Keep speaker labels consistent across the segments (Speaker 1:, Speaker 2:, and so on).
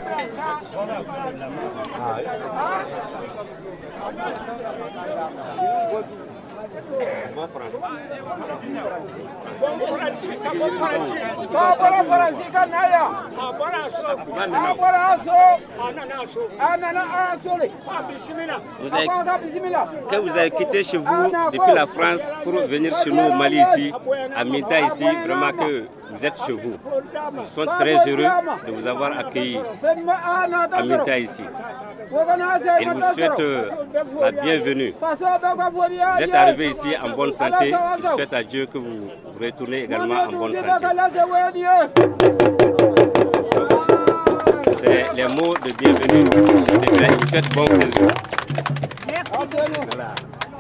Speaker 1: Vous avez quitté chez vous depuis la France pour venir chez nous au Mali ici, à Minta ici, vraiment que vous êtes chez vous. Nous sommes très heureux de vous avoir accueilli à Minta ici. Il vous souhaite la bienvenue. Vous êtes arrivé ici en bonne santé. Je souhaite à Dieu que vous retournez également en bonne santé. C'est les mots de bienvenue. Je vous souhaite bon séjour. Merci. Voilà.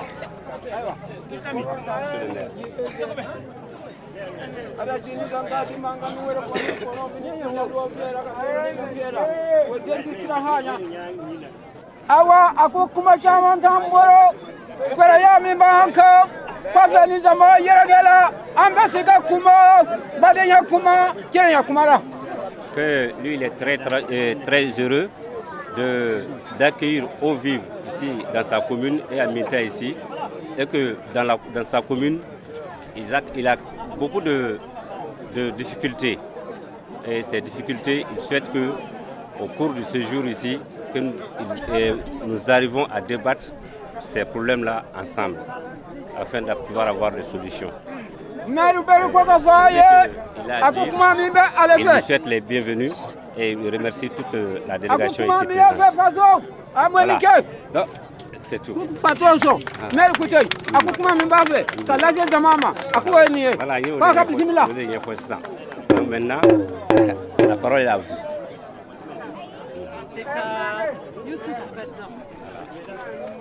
Speaker 2: Awa ako kuma chaman tamboro kwara ya mi banka kwa ni zama yeragela ambasika kuma badenya kuma kirenya kumara.
Speaker 1: Que lui il est très heureux d'accueillir au vive ici dans sa commune et à Minta ici, et que dans sa commune il a beaucoup de difficultés, et ces difficultés il souhaite que au cours de ce jour ici que nous arrivons à débattre ces problèmes-là ensemble afin de pouvoir avoir des solutions. Il vous souhaite les bienvenus et il remercie toute la délégation ici présente. Voilà. C'est tout. Voilà, donc maintenant, la parole est à vous.
Speaker 3: C'est à Youssouf maintenant.